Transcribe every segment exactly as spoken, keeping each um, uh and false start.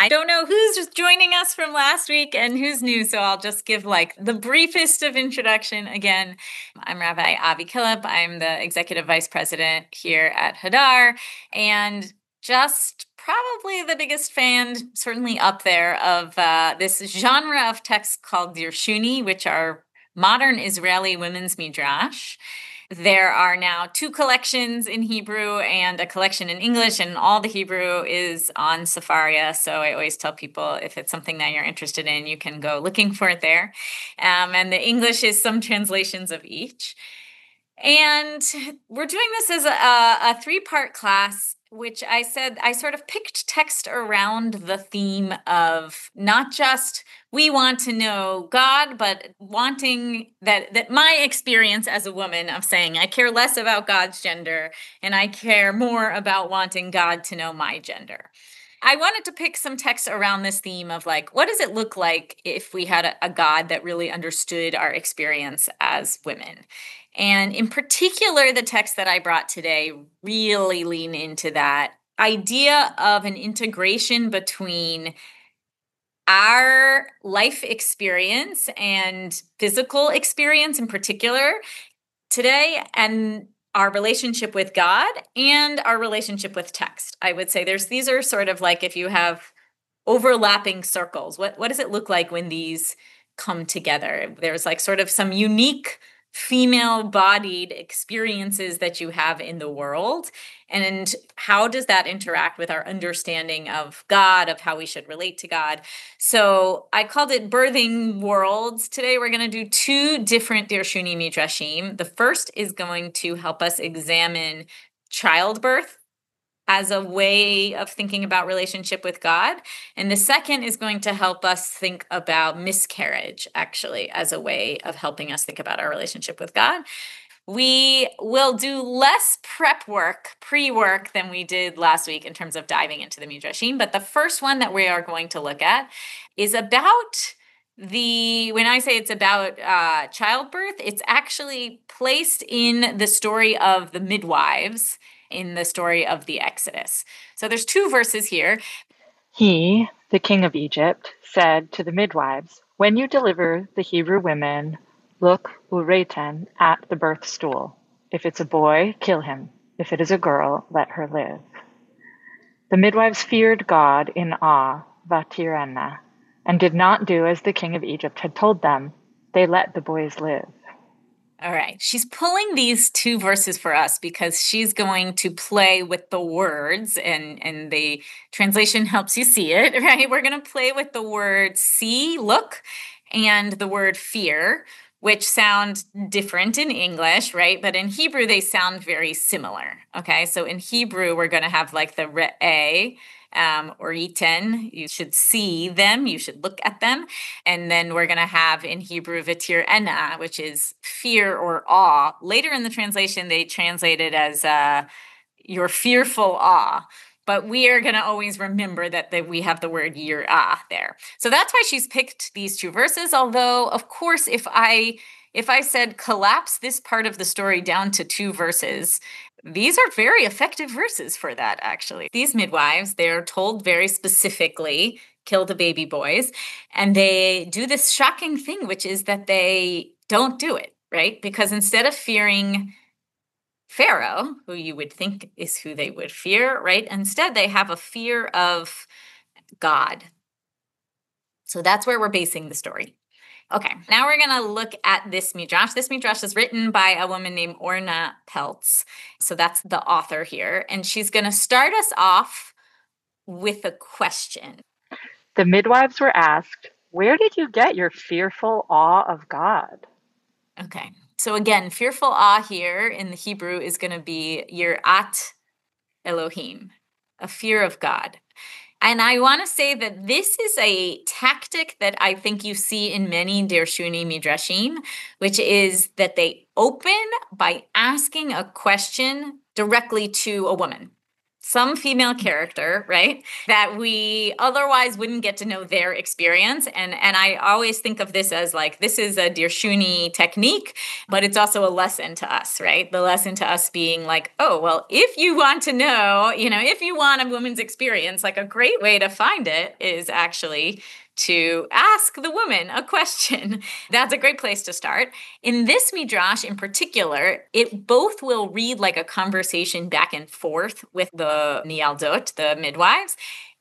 I don't know who's joining us from last week and who's new, so I'll just give like the briefest of introduction again. I'm Rabbi Avi Killip. I'm the Executive Vice President here at Hadar, and just probably the biggest fan, certainly up there, of uh, this genre of texts called Dirshuni, which are modern Israeli women's midrash. There are now two collections in Hebrew and a collection in English, and all the Hebrew is on Sefaria. So I always tell people if it's something that you're interested in, you can go looking for it there. Um, and the English is some translations of each. And we're doing this as a, a three-part class, which I said I sort of picked text around the theme of not just we want to know God, but wanting that that my experience as a woman of saying I care less about God's gender and I care more about wanting God to know my gender. I wanted to pick some texts around this theme of like, what does it look like if we had a, a God that really understood our experience as women? And in particular, the text that I brought today really lean into that idea of an integration between our life experience and physical experience in particular today and our relationship with God and our relationship with text. I would say there's these are sort of like if you have overlapping circles, what what does it look like when these come together? There's like sort of some unique female-bodied experiences that you have in the world, and how does that interact with our understanding of God, of how we should relate to God? So I called it Birthing Worlds. Today we're going to do two different Dirshuni Midrashim. The first is going to help us examine childbirth as a way of thinking about relationship with God. And the second is going to help us think about miscarriage, actually, as a way of helping us think about our relationship with God. We will do less prep work, pre-work, than we did last week in terms of diving into the Midrashim. But the first one that we are going to look at is about the, when I say it's about uh, childbirth, it's actually placed in the story of the midwives in the story of the Exodus. So there's two verses here. He, the king of Egypt, said to the midwives, "When you deliver the Hebrew women, look ureiten at the birth stool. If it's a boy, kill him. If it is a girl, let her live." The midwives feared God in awe, vatirena, and did not do as the king of Egypt had told them. They let the boys live. All right. She's pulling these two verses for us because she's going to play with the words, and, and the translation helps you see it, right? We're going to play with the word see, look, and the word fear, which sound different in English, right? But in Hebrew, they sound very similar, okay? So in Hebrew, we're going to have like the re'eh, Um, or iten, you should see them, you should look at them. And then we're going to have in Hebrew vitir ena, which is fear or awe. Later in the translation, they translate it as uh, your fearful awe. But we are going to always remember that, that we have the word yirah there. So that's why she's picked these two verses. Although, of course, if I if I said collapse this part of the story down to two verses, these are very effective verses for that, actually. These midwives, they're told very specifically, kill the baby boys, and they do this shocking thing, which is that they don't do it, right? Because instead of fearing Pharaoh, who you would think is who they would fear, right? Instead, they have a fear of God. So that's where we're basing the story. Okay, now we're going to look at this midrash. This midrash is written by a woman named Orna Peltz. So that's the author here. And she's going to start us off with a question. The midwives were asked, "Where did you get your fearful awe of God?" Okay, so again, fearful awe here in the Hebrew is going to be yirat Elohim, a fear of God. And I want to say that this is a tactic that I think you see in many Dirshuni Midrashim, which is that they open by asking a question directly to a woman. some female character, right? That we otherwise wouldn't get to know their experience. And and I always think of this as like, this is a Dirshuni technique, but it's also a lesson to us, right? The lesson to us being like, oh, well, if you want to know, you know, if you want a woman's experience, like a great way to find it is actually to ask the woman a question. That's a great place to start. In this midrash in particular, it both will read like a conversation back and forth with the Nialdot, the midwives,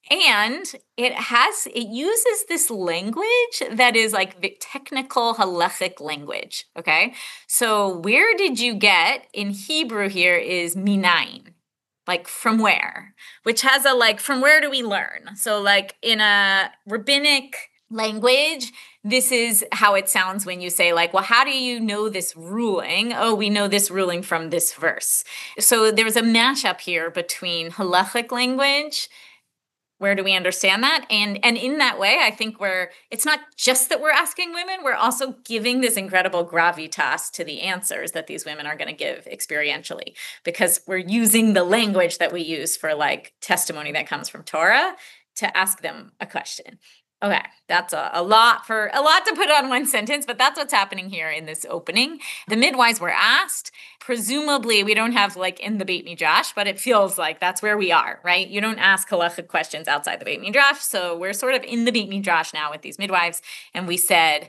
and it has it uses this language that is like the technical halachic language. Okay, so where did you get in Hebrew here is minayin, like from where, which has a like from where do we learn? So like in a rabbinic language, this is how it sounds when you say like, well, how do you know this ruling? Oh, we know this ruling from this verse. So there's a mashup here between halachic language. Where do we understand that? And and in that way, I think we're, it's not just that we're asking women, we're also giving this incredible gravitas to the answers that these women are going to give experientially, because we're using the language that we use for like testimony that comes from Torah to ask them a question. Okay, that's a, a lot for a lot to put on one sentence, but that's what's happening here in this opening. The midwives were asked. Presumably, we don't have like in the Beit Midrash, but it feels like that's where we are, right? You don't ask halachic questions outside the Beit Midrash, so we're sort of in the Beit Midrash now with these midwives, and we said,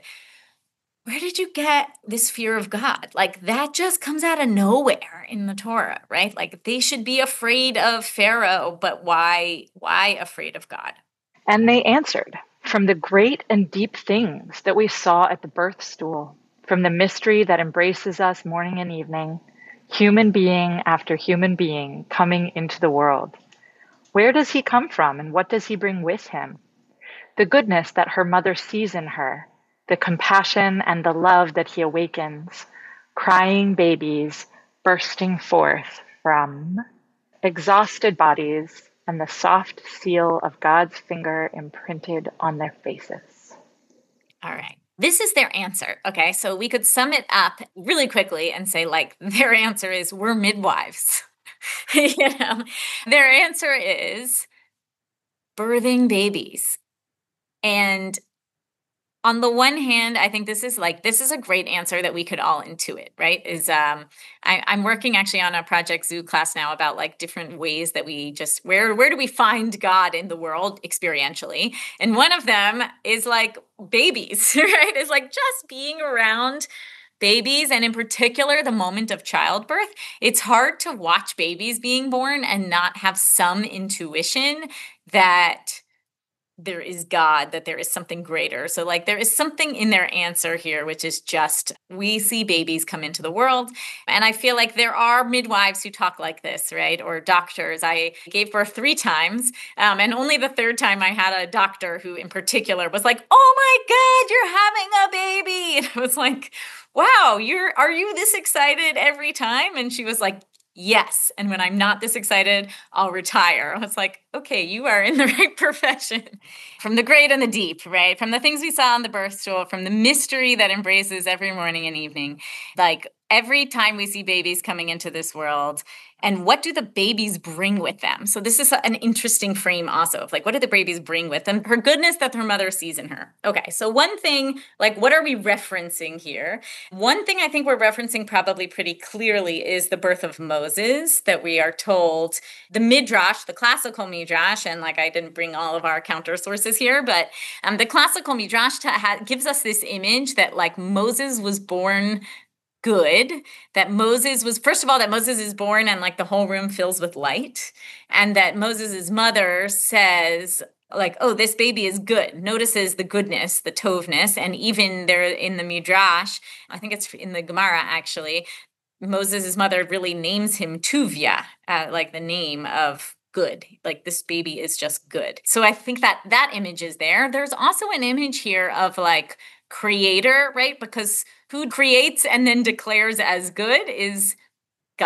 where did you get this fear of God? Like that just comes out of nowhere in the Torah, right? Like they should be afraid of Pharaoh, but why? Why afraid of God? And they answered, from the great and deep things that we saw at the birth stool, from the mystery that embraces us morning and evening, human being after human being coming into the world. Where does he come from and what does he bring with him? The goodness that her mother sees in her, the compassion and the love that he awakens, crying babies bursting forth from exhausted bodies, and the soft seal of God's finger imprinted on their faces. All right. This is their answer. Okay. So we could sum it up really quickly and say, like, their answer is we're midwives. You know, their answer is birthing babies. And on the one hand, I think this is like, this is a great answer that we could all intuit, right? Is um, I, I'm working actually on a Project Zoo class now about like different ways that we just, where, where do we find God in the world experientially? And one of them is like babies, right? It's like just being around babies, and in particular, the moment of childbirth. It's hard to watch babies being born and not have some intuition that there is God, that there is something greater. So like there is something in their answer here, which is just, we see babies come into the world. And I feel like there are midwives who talk like this, right? Or doctors. I gave birth three times. Um, and only the third time I had a doctor who in particular was like, oh my God, you're having a baby. And I was like, wow, you're, are you this excited every time? And she was like, yes. And when I'm not this excited, I'll retire. I was like, okay, you are in the right profession. From the great and the deep, right? From the things we saw on the birth stool, from the mystery that embraces every morning and evening. Like every time we see babies coming into this world, and what do the babies bring with them? So this is an interesting frame also of like, what do the babies bring with them? Her goodness that her mother sees in her. Okay, so one thing, like what are we referencing here? One thing I think we're referencing probably pretty clearly is the birth of Moses, that we are told the Midrash, the classical Midrash, and like I didn't bring all of our counter sources here, but um, the classical Midrash ta- ha- gives us this image that like Moses was born good, that Moses was, first of all, that Moses is born and like the whole room fills with light, and that Moses's mother says, like, oh, this baby is good, notices the goodness, the tovness, and even there in the Midrash, I think it's in the Gemara actually, Moses's mother really names him Tuvia, uh, like the name of good, like this baby is just good. So I think that that image is there. There's also an image here of like creator, right? Because who creates and then declares as good is God,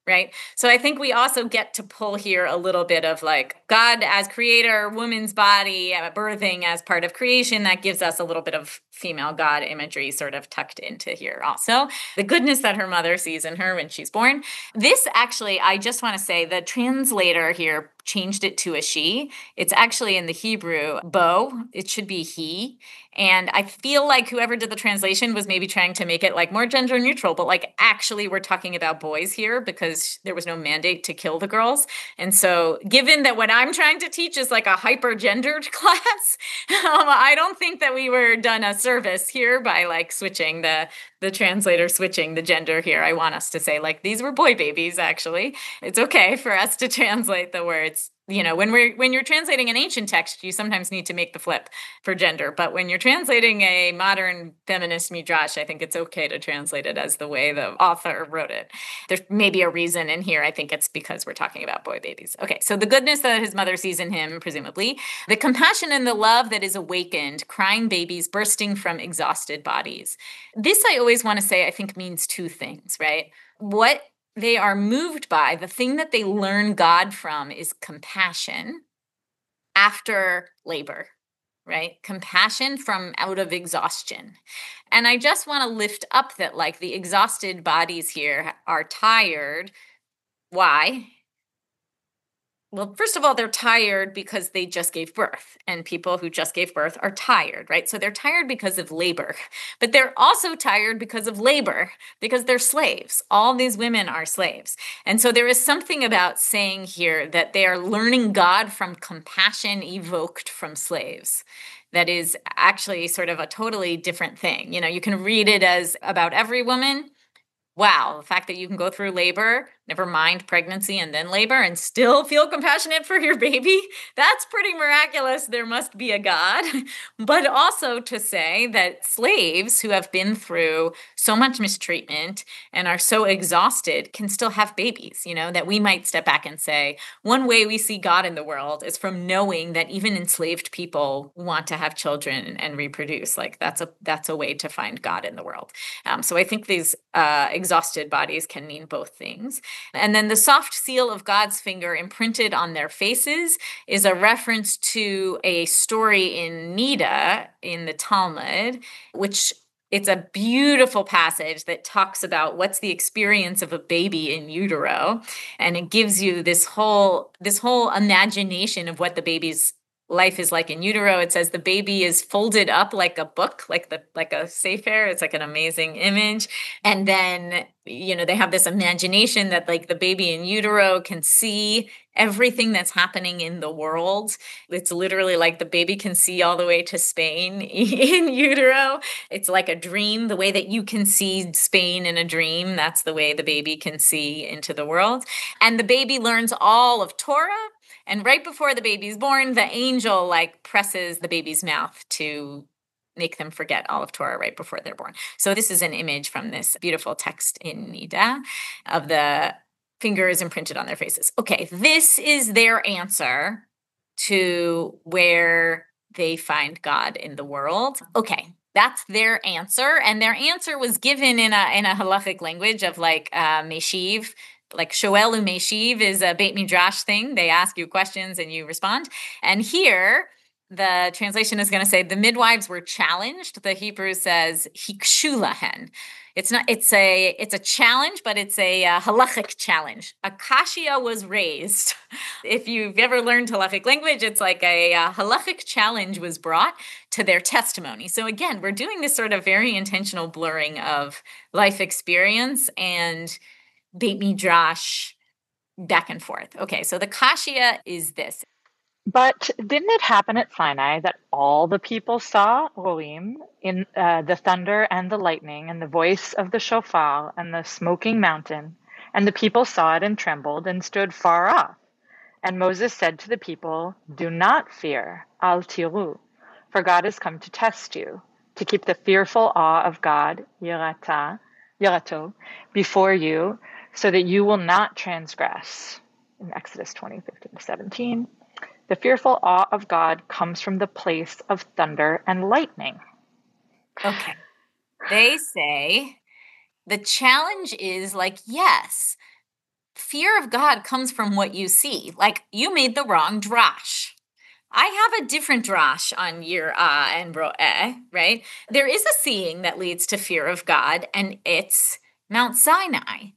right? So I think we also get to pull here a little bit of like God as creator, woman's body, uh, birthing as part of creation. That gives us a little bit of female God imagery sort of tucked into here also. The goodness that her mother sees in her when she's born. This actually, I just want to say the translator here changed it to a she. It's actually in the Hebrew, bo. It should be he. And I feel like whoever did the translation was maybe trying to make it like more gender neutral, but like actually we're talking about boys here because there was no mandate to kill the girls. And so given that what I'm trying to teach is like a hyper gendered class, um, I don't think that we were done a service here by like switching the the translator switching the gender here. I want us to say like these were boy babies actually. It's okay for us to translate the words. You know, when we're when you're translating an ancient text, you sometimes need to make the flip for gender. But when you're translating a modern feminist midrash, I think it's okay to translate it as the way the author wrote it. There may be a reason in here. I think it's because we're talking about boy babies. Okay, so the goodness that his mother sees in him, presumably, the compassion and the love that is awakened, crying babies bursting from exhausted bodies. This I always want to say, I think means two things, right? What they are moved by, the thing that they learn God from is compassion after labor, right? Compassion from out of exhaustion. And I just want to lift up that like the exhausted bodies here are tired. Why? Well, first of all, they're tired because they just gave birth, and people who just gave birth are tired, right? So they're tired because of labor, but they're also tired because of labor, because they're slaves. All these women are slaves. And so there is something about saying here that they are learning God from compassion evoked from slaves. That is actually sort of a totally different thing. You know, you can read it as about every woman. Wow, the fact that you can go through labor, never mind pregnancy and then labor, and still feel compassionate for your baby, that's pretty miraculous. There must be a God. But also to say that slaves who have been through so much mistreatment and are so exhausted can still have babies, you know, that we might step back and say, one way we see God in the world is from knowing that even enslaved people want to have children and reproduce. Like that's a that's a way to find God in the world. Um, so I think these uh, exhausted bodies can mean both things. And then the soft seal of God's finger imprinted on their faces is a reference to a story in Nida in the Talmud, which it's a beautiful passage that talks about what's the experience of a baby in utero. And it gives you this whole this whole imagination of what the baby's life is like in utero. It says the baby is folded up like a book, like the like a sefer. It's like an amazing image. And then, you know, they have this imagination that like the baby in utero can see everything that's happening in the world. It's literally like the baby can see all the way to Spain in utero. It's like a dream. The way that you can see Spain in a dream, that's the way the baby can see into the world. And the baby learns all of Torah. And right before the baby's born, the angel like presses the baby's mouth to make them forget all of Torah right before they're born. So this is an image from this beautiful text in Nida of the fingers imprinted on their faces. Okay, this is their answer to where they find God in the world. Okay, that's their answer. And their answer was given in a in a halachic language of like uh, meshiv. Like Shoel Umeshiv is a Beit Midrash thing. They ask you questions and you respond. And here, the translation is going to say the midwives were challenged. The Hebrew says hikshu lahen. It's not. It's a. It's a challenge, but it's a uh, halachic challenge. A kashia was raised. If you've ever learned halachic language, it's like a, a halachic challenge was brought to their testimony. So again, we're doing this sort of very intentional blurring of life experience and Beit Midrash back and forth. Okay, so the kashia is this. But didn't it happen at Sinai that all the people saw Roim in uh, the thunder and the lightning and the voice of the shofar and the smoking mountain? And the people saw it and trembled and stood far off. And Moses said to the people, "Do not fear, al tiru, for God has come to test you, to keep the fearful awe of God, yirata, yirato, before you, so that you will not transgress." In Exodus twenty, fifteen to seventeen. The fearful awe of God comes from the place of thunder and lightning. Okay. They say the challenge is like, yes, fear of God comes from what you see. Like, you made the wrong drash. I have a different drash on Yirah and Ro'eh, right? There is a seeing that leads to fear of God, and it's Mount Sinai.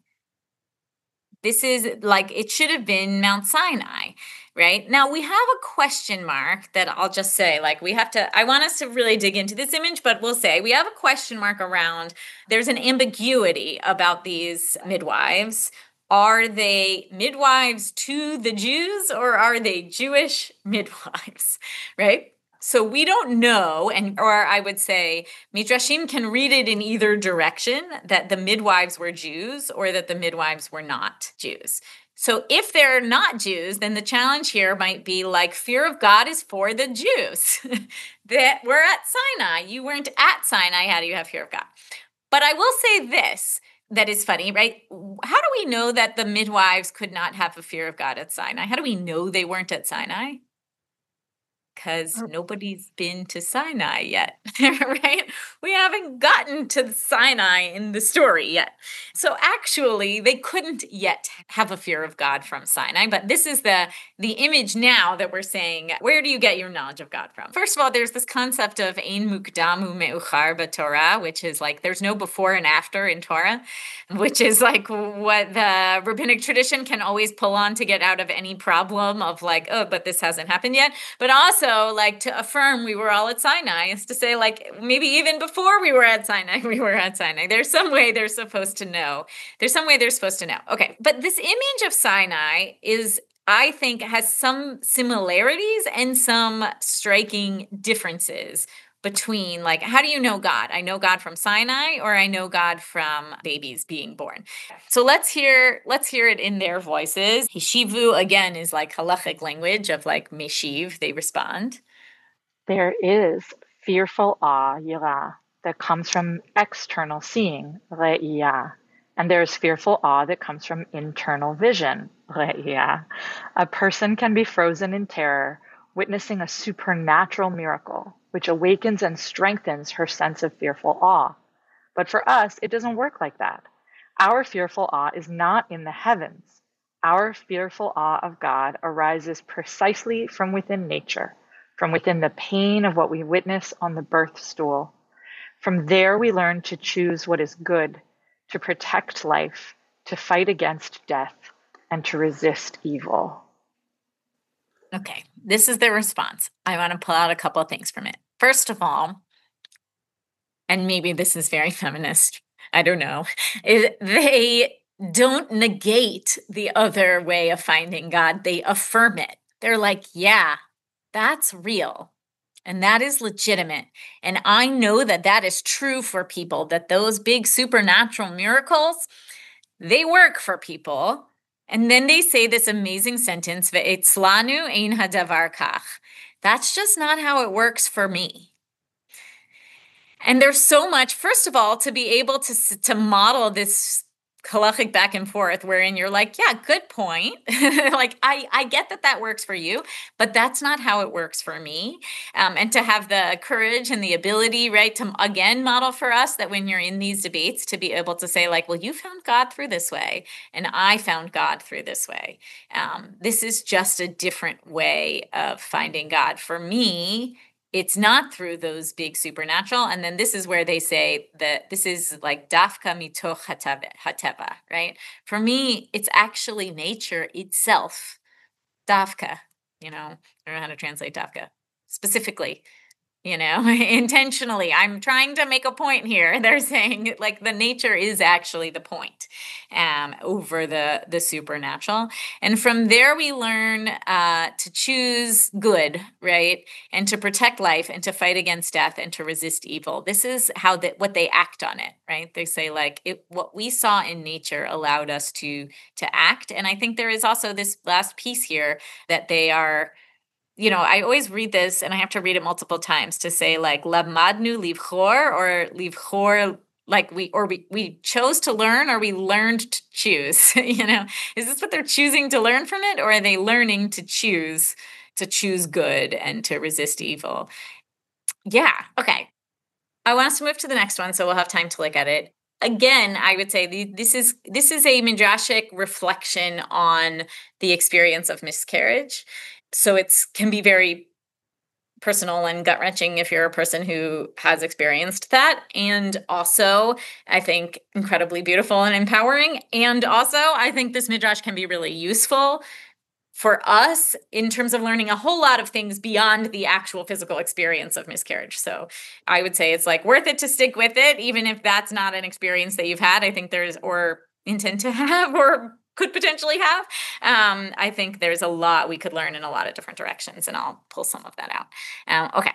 This is like, it should have been Mount Sinai, right? Now we have a question mark that I'll just say, like, we have to, I want us to really dig into this image, but we'll say we have a question mark around, there's an ambiguity about these midwives. Are they midwives to the Jews, or are they Jewish midwives, right? So we don't know, and or I would say Midrashim can read it in either direction, that the midwives were Jews or that the midwives were not Jews. So if they're not Jews, then the challenge here might be like, fear of God is for the Jews that were at Sinai. You weren't at Sinai. How do you have fear of God? But I will say this, that is funny, right? How do we know that the midwives could not have a fear of God at Sinai? How do we know they weren't at Sinai? Because nobody's been to Sinai yet, right? We haven't gotten to Sinai in the story yet. So actually, they couldn't yet have a fear of God from Sinai. But this is the, the image now that we're saying, where do you get your knowledge of God from? First of all, there's this concept of ein mukdam u'meuchar b'Torah, which is like, there's no before and after in Torah, which is like what the rabbinic tradition can always pull on to get out of any problem of like, oh, but this hasn't happened yet. But also, like, to affirm we were all at Sinai is to say, like, maybe even before we were at Sinai, we were at Sinai. There's some way they're supposed to know. There's some way they're supposed to know. Okay, but this image of Sinai is, I think, has some similarities and some striking differences between, like, how do you know God? I know God from Sinai, or I know God from babies being born. So let's hear let's hear it in their voices. Hishivu, again, is like halachic language of like meshiv, they respond. There is fearful awe, yirah, that comes from external seeing, re'iyah, and there is fearful awe that comes from internal vision, re'iyah. A person can be frozen in terror, witnessing a supernatural miracle, which awakens and strengthens her sense of fearful awe. But for us, it doesn't work like that. Our fearful awe is not in the heavens. Our fearful awe of God arises precisely from within nature, from within the pain of what we witness on the birth stool. From there, we learn to choose what is good, to protect life, to fight against death, and to resist evil. Okay, this is their response. I want to pull out a couple of things from it. First of all, and maybe this is very feminist, I don't know, is they don't negate the other way of finding God. They affirm it. They're like, yeah, that's real. And that is legitimate. And I know that that is true for people, that those big supernatural miracles, they work for people. And then they say this amazing sentence, Ve'etzlanu ein hadavar kach. That's just not how it works for me. And there's so much, first of all, to be able to, to model this halachic back and forth wherein you're like, yeah, good point. Like, I, I get that that works for you, but that's not how it works for me. Um, and to have the courage and the ability, right, to again model for us that when you're in these debates, to be able to say like, well, you found God through this way, and I found God through this way. Um, this is just a different way of finding God. For me, it's not through those big supernatural. And then this is where they say that this is like dafka mitoch hateva, right? For me, it's actually nature itself. Dafka, you know, I don't know how to translate dafka specifically. You know, intentionally, I'm trying to make a point here. They're saying like the nature is actually the point um, over the, the supernatural. And from there, we learn uh, to choose good, right? And to protect life and to fight against death and to resist evil. This is how that what they act on it, right? They say like it, what we saw in nature allowed us to, to act. And I think there is also this last piece here that they are, you know, I always read this and I have to read it multiple times to say like lamadnu livchor or livchor, like we, or we, we chose to learn or we learned to choose, you know, is this what they're choosing to learn from it? Or are they learning to choose, to choose good and to resist evil? Yeah. Okay. I want us to move to the next one, so we'll have time to look at it. again, I would say the, this is this is a midrashic reflection on the experience of miscarriage. So it's can be very personal and gut wrenching if you're a person who has experienced that. And also, I think incredibly beautiful and empowering. And also, I think this midrash can be really useful for us in terms of learning a whole lot of things beyond the actual physical experience of miscarriage. So I would say it's like worth it to stick with it, even if that's not an experience that you've had. I think there's, or intend to have, or could potentially have. Um, I think there's a lot we could learn in a lot of different directions, and I'll pull some of that out. Um, okay.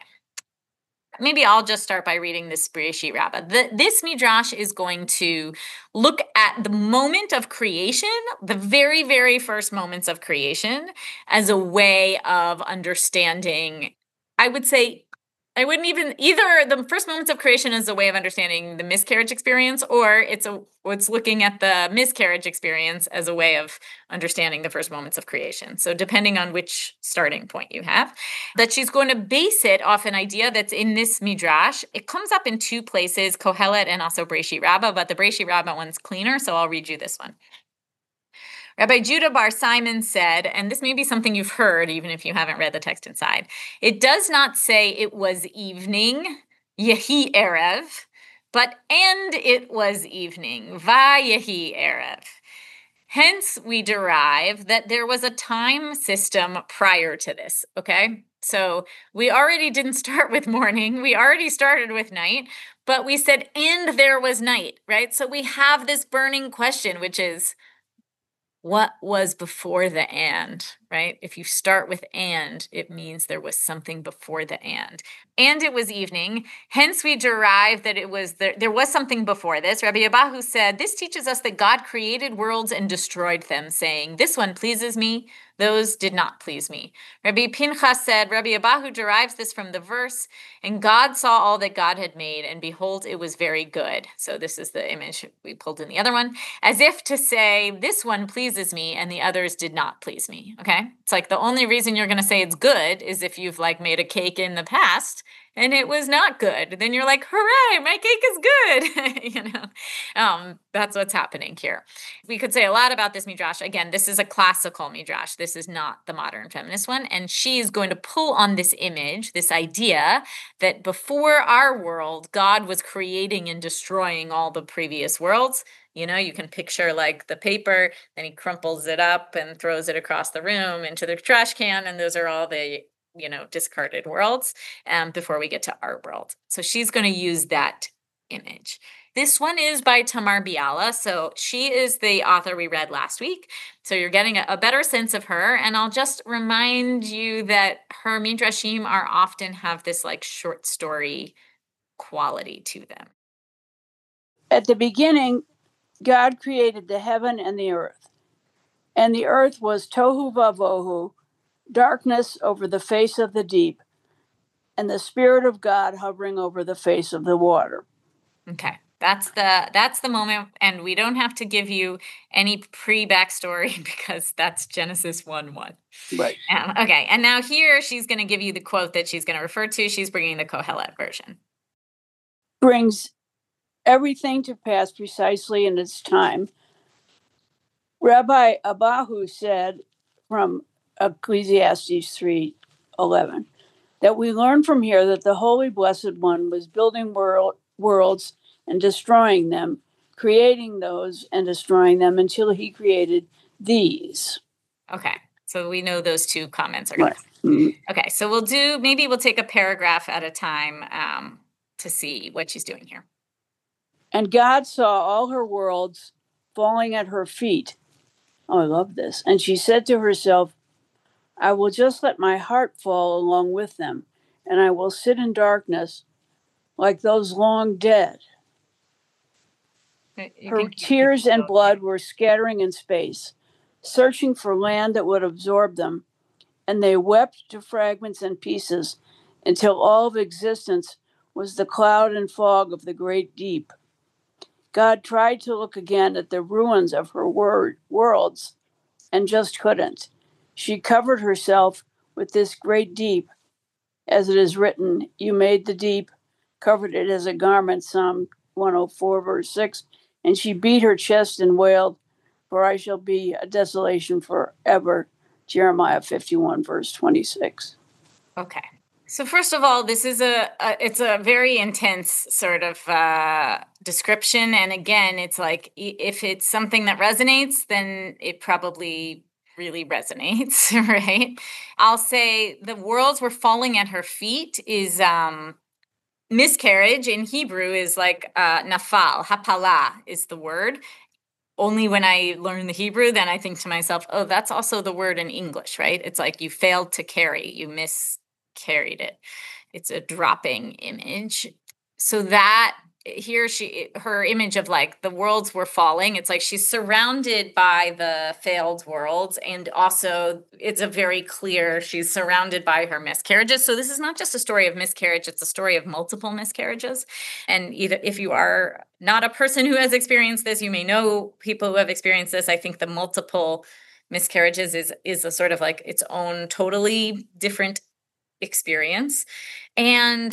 Maybe I'll just start by reading this Bereshit Rabbah. The, this midrash is going to look at the moment of creation, the very, very first moments of creation, as a way of understanding, I would say, I wouldn't even either the first moments of creation is a way of understanding the miscarriage experience, or it's a it's looking at the miscarriage experience as a way of understanding the first moments of creation. So depending on which starting point you have, that she's going to base it off an idea that's in this midrash. It comes up in two places, Kohelet and also Bereshit Rabbah, but the Bereshit Rabbah one's cleaner, so I'll read you this one. Rabbi Judah Bar Simon said, and this may be something you've heard even if you haven't read the text inside, it does not say it was evening, Yehi Erev, but and it was evening, Va Yehi Erev. Hence, we derive that there was a time system prior to this, okay? So we already didn't start with morning, we already started with night, but we said, and there was night, right? So we have this burning question, which is, what was before the and, right? If you start with and, it means there was something before the and. And it was evening. Hence, we derive that it was there, there was something before this. Rabbi Abahu said, this teaches us that God created worlds and destroyed them, saying, this one pleases me, those did not please me. Rabbi Pinchas said, Rabbi Abahu derives this from the verse, and God saw all that God had made, and behold, it was very good. So this is the image we pulled in the other one, as if to say, this one pleases me, and the others did not please me, okay? It's like the only reason you're going to say it's good is if you've like made a cake in the past, and it was not good. Then you're like, hooray, my cake is good. you know, um, that's what's happening here. We could say a lot about this midrash. Again, this is a classical midrash. This is not the modern feminist one. And she is going to pull on this image, this idea that before our world, God was creating and destroying all the previous worlds. You know, you can picture like the paper, then he crumples it up and throws it across the room into the trash can. And those are all the you know, discarded worlds um, before we get to our world. So she's going to use that image. This one is by Tamar Biala. So she is the author we read last week. So you're getting a, a better sense of her. And I'll just remind you that her midrashim are often have this like short story quality to them. At the beginning, God created the heaven and the earth. And the earth was tohu vavohu, darkness over the face of the deep, and the Spirit of God hovering over the face of the water. Okay, that's the that's the moment, and we don't have to give you any pre-backstory because that's Genesis one one. Right. Um, okay, and now here she's going to give you the quote that she's going to refer to. She's bringing the Kohelet version. Brings everything to pass precisely in its time. Rabbi Abahu said from Ecclesiastes three eleven, that we learn from here that the Holy Blessed One was building world, worlds and destroying them, creating those and destroying them until he created these. Okay, so we know those two comments are going right. to... Mm-hmm. Okay, so we'll do, maybe we'll take a paragraph at a time um, to see what she's doing here. And God saw all her worlds falling at her feet. Oh, I love this. And she said to herself, I will just let my heart fall along with them, and I will sit in darkness like those long dead. You Her tears and blood were scattering in space, searching for land that would absorb them, and they wept to fragments and pieces until all of existence was the cloud and fog of the great deep. God tried to look again at the ruins of her wor- worlds and just couldn't. She covered herself with this great deep, as it is written, you made the deep, covered it as a garment, Psalm one oh four, verse six. And she beat her chest and wailed, for I shall be a desolation forever. Jeremiah fifty-one, verse twenty-six. Okay. So first of all, this is a, a it's a very intense sort of uh, description. And again, it's like, if it's something that resonates, then it probably really resonates, right? I'll say the worlds were falling at her feet is um, miscarriage in Hebrew is like uh, nafal, hapala is the word. Only when I learn the Hebrew, then I think to myself, oh, that's also the word in English, right? It's like you failed to carry, you miscarried it. It's a dropping image. So that here she, her image of like the worlds were falling. It's like she's surrounded by the failed worlds. And also it's a very clear, she's surrounded by her miscarriages. So this is not just a story of miscarriage, it's a story of multiple miscarriages. And either if you are not a person who has experienced this, you may know people who have experienced this. I think the multiple miscarriages is, is a sort of like its own totally different experience. And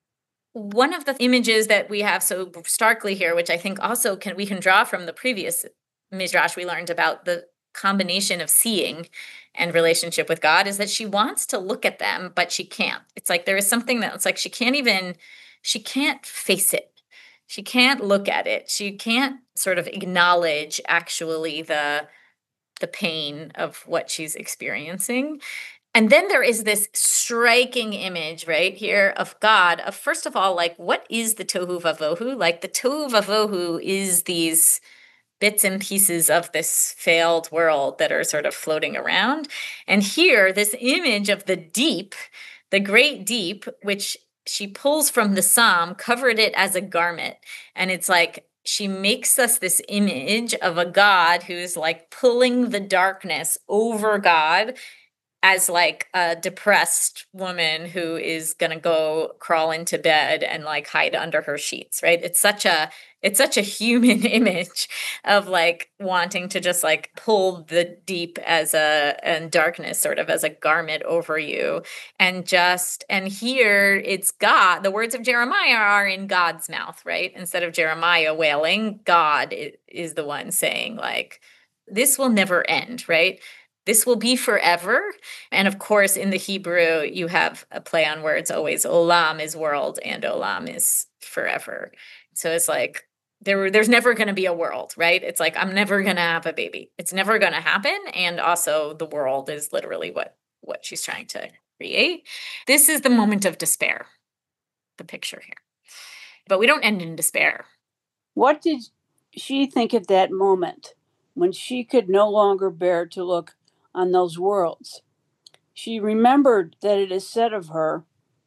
one of the images that we have so starkly here, which I think also can we can draw from the previous midrash we learned about the combination of seeing and relationship with God, is that she wants to look at them, but she can't. It's like there is something that it's like she can't even, she can't face it. She can't look at it. She can't sort of acknowledge actually the the pain of what she's experiencing. And then there is this striking image right here of God, of first of all, like, what is the tohu vavohu? Like, the tohu vavohu is these bits and pieces of this failed world that are sort of floating around. And here, this image of the deep, the great deep, which she pulls from the psalm, covered it as a garment. And it's like, she makes us this image of a God who's like pulling the darkness over God, as like a depressed woman who is going to go crawl into bed and like hide under her sheets, right? It's such a, it's such a human image of like wanting to just like pull the deep as a, and darkness sort of as a garment over you. And just, and here it's God, the words of Jeremiah are in God's mouth, right? Instead of Jeremiah wailing, God is the one saying like, this will never end, right? This will be forever. And of course, in the Hebrew, you have a play on words always. Olam is world and olam is forever. So it's like, there, there's never going to be a world, right? It's like, I'm never going to have a baby. It's never going to happen. And also the world is literally what, what she's trying to create. This is the moment of despair, the picture here. But we don't end in despair. What did she think at that moment when she could no longer bear to look on those worlds? She remembered that it is said of her,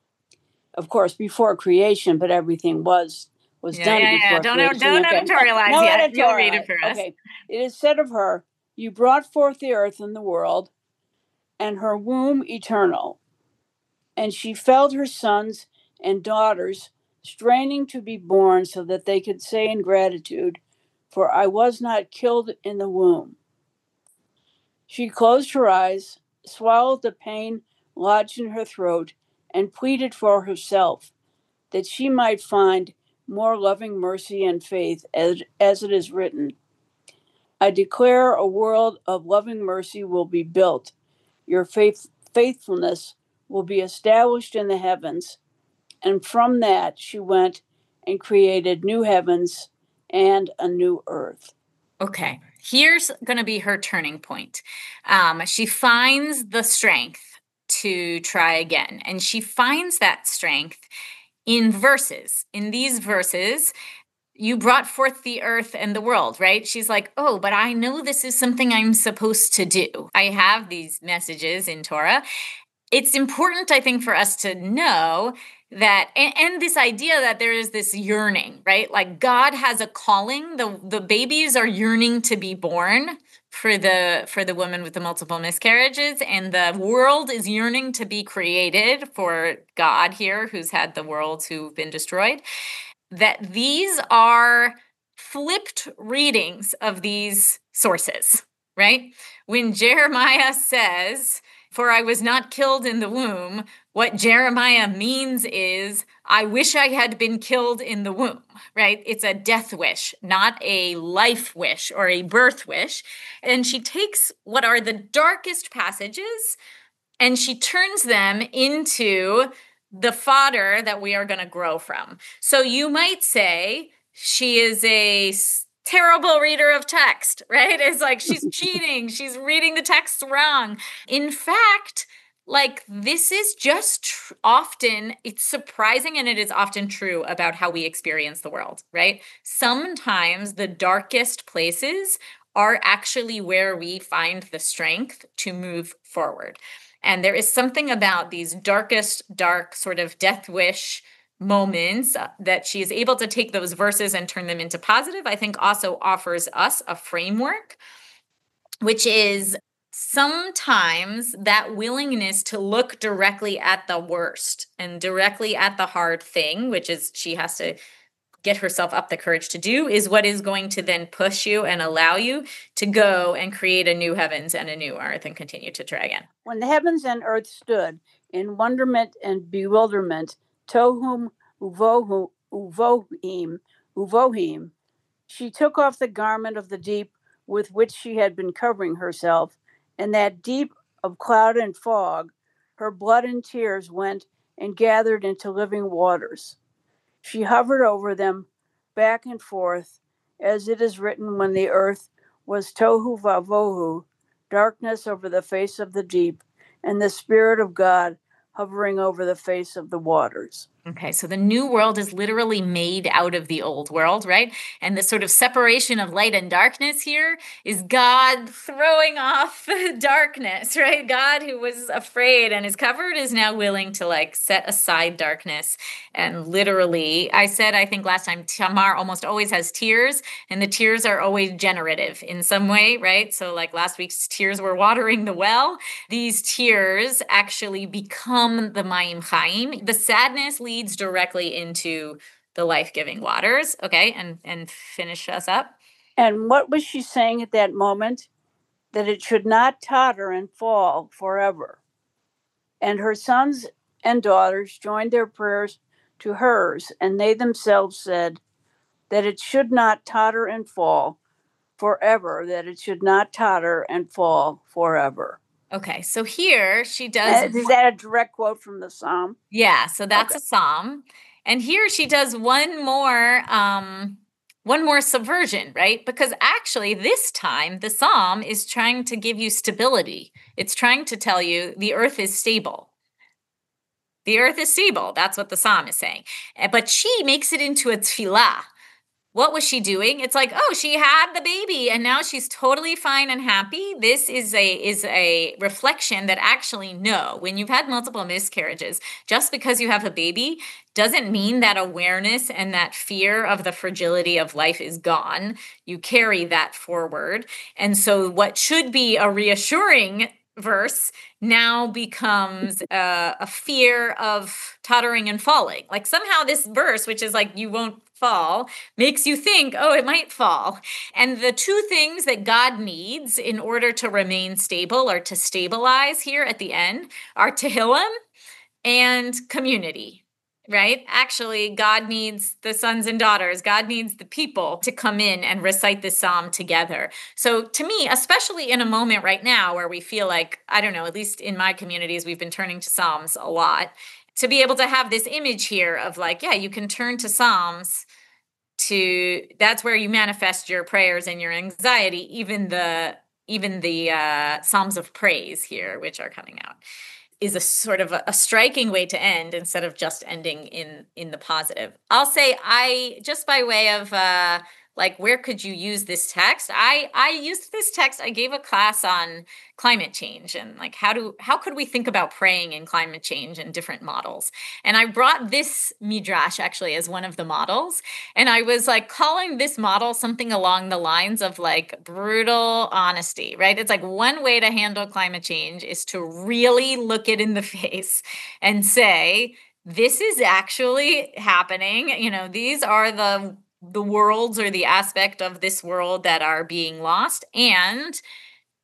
of course, before creation, but everything was was yeah, done yeah, before yeah. Don't, creation. Don't okay. editorialize no, yet. Editorialize. You'll read it for us. Okay. It is said of her, you brought forth the earth and the world, and her womb eternal. And she felt her sons and daughters straining to be born so that they could say in gratitude, for I was not killed in the womb. She closed her eyes, swallowed the pain lodged in her throat, and pleaded for herself, that she might find more loving mercy and faith, as, as it is written. I declare a world of loving mercy will be built. Your faith, faithfulness will be established in the heavens. And from that she went and created new heavens and a new earth. Okay, here's going to be her turning point. Um, she finds the strength to try again, and she finds that strength in verses. In these verses, you brought forth the earth and the world, right? She's like, oh, but I know this is something I'm supposed to do. I have these messages in Torah. It's important, I think, for us to know that, and, and this idea that there is this yearning, right? Like God has a calling. The, the babies are yearning to be born for the for the woman with the multiple miscarriages, and the world is yearning to be created for God here, who's had the worlds who've been destroyed. That these are flipped readings of these sources, right? When Jeremiah says, for I was not killed in the womb, what Jeremiah means is, I wish I had been killed in the womb, right? It's a death wish, not a life wish or a birth wish. And she takes what are the darkest passages and she turns them into the fodder that we are going to grow from. So you might say she is a terrible reader of text, right? It's like she's cheating. She's reading the text wrong. In fact, like this is just tr- often, it's surprising and it is often true about how we experience the world, right? Sometimes the darkest places are actually where we find the strength to move forward. And there is something about these darkest, dark sort of death wish moments that she is able to take those verses and turn them into positive, I think also offers us a framework, which is sometimes that willingness to look directly at the worst and directly at the hard thing, which is she has to get herself up the courage to do, is what is going to then push you and allow you to go and create a new heavens and a new earth and continue to try again. When the heavens and earth stood in wonderment and bewilderment, Tohum uvohu, uvohim, uvohim, she took off the garment of the deep with which she had been covering herself, and that deep of cloud and fog, her blood and tears went and gathered into living waters. She hovered over them back and forth, as it is written when the earth was tohu vavohu, darkness over the face of the deep, and the Spirit of God hovering over the face of the waters. Okay, so the new world is literally made out of the old world, right? And the sort of separation of light and darkness here is God throwing off the darkness, right? God, who was afraid and is covered, is now willing to like set aside darkness. And literally, I said, I think last time, Tamar almost always has tears, and the tears are always generative in some way, right? So like last week's tears were watering the well. These tears actually become the Mayim Chaim. The sadness leads leads directly into the life-giving waters. Okay, and and finish us up. And what was she saying at that moment? That it should not totter and fall forever. And her sons and daughters joined their prayers to hers, and they themselves said that it should not totter and fall forever, that it should not totter and fall forever. Okay, so here she does... Is that a direct quote from the Psalm? Yeah, so that's okay. A Psalm. And here she does one more um, one more subversion, right? Because actually this time the Psalm is trying to give you stability. It's trying to tell you the earth is stable. The earth is stable. That's what the Psalm is saying. But she makes it into a tefillah. What was she doing? It's like, oh, she had the baby and now she's totally fine and happy. This is a is a reflection that actually, no, when you've had multiple miscarriages, just because you have a baby doesn't mean that awareness and that fear of the fragility of life is gone. You carry that forward. And so what should be a reassuring verse now becomes uh, a fear of tottering and falling. Like somehow this verse, which is like, you won't fall, makes you think, oh, it might fall. And the two things that God needs in order to remain stable or to stabilize here at the end are Tehillim and community. Right? Actually, God needs the sons and daughters. God needs the people to come in and recite this psalm together. So to me, especially in a moment right now where we feel like, I don't know, at least in my communities, we've been turning to Psalms a lot, to be able to have this image here of like, yeah, you can turn to Psalms to, that's where you manifest your prayers and your anxiety, even the, even the uh, Psalms of praise here, which are coming out, is a sort of a, a striking way to end instead of just ending in in the positive. I'll say I, just by way of uh, like, where could you use this text? I, I used this text, I gave a class on climate change and like, how do, how could we think about praying in climate change and different models? And I brought this midrash actually as one of the models. And I was like calling this model something along the lines of like brutal honesty, right? It's like one way to handle climate change is to really look it in the face and say, this is actually happening. You know, these are the the worlds or the aspect of this world that are being lost. And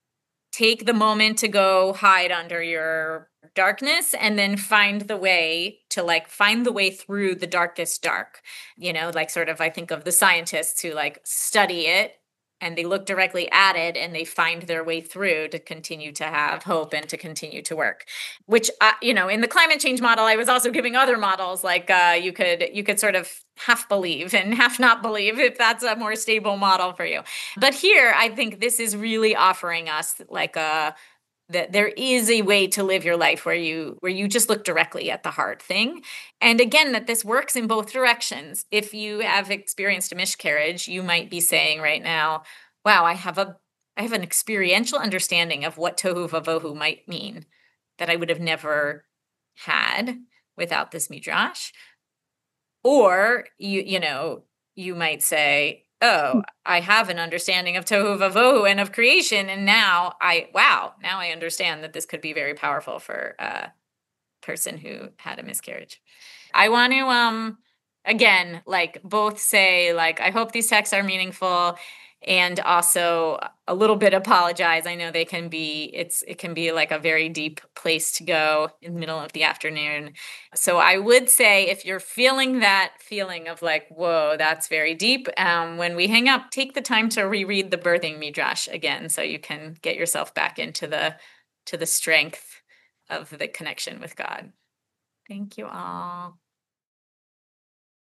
take the moment to go hide under your darkness and then find the way to like find the way through the darkest dark. You know, like sort of I think of the scientists who like study it and they look directly at it and they find their way through to continue to have hope and to continue to work. Which, uh, you know, in the climate change model, I was also giving other models like uh, you could you could sort of half believe and half not believe if that's a more stable model for you. But here, I think this is really offering us like a that there is a way to live your life where you where you just look directly at the hard thing. And again, that this works in both directions. If you have experienced a miscarriage, you might be saying right now, wow, I have a I have an experiential understanding of what tohu vavohu might mean that I would have never had without this midrash. Or you you know, you might say, oh, I have an understanding of tohu vavohu and of creation, and now I, wow, now I understand that this could be very powerful for a person who had a miscarriage. I want to, um, again, like both say, like, I hope these texts are meaningful, and also a little bit apologize. I know they can be, it's, it can be like a very deep place to go in the middle of the afternoon. So I would say if you're feeling that feeling of like, whoa, that's very deep, um, when we hang up, take the time to reread the birthing midrash again, so you can get yourself back into the, to the strength of the connection with God. Thank you all.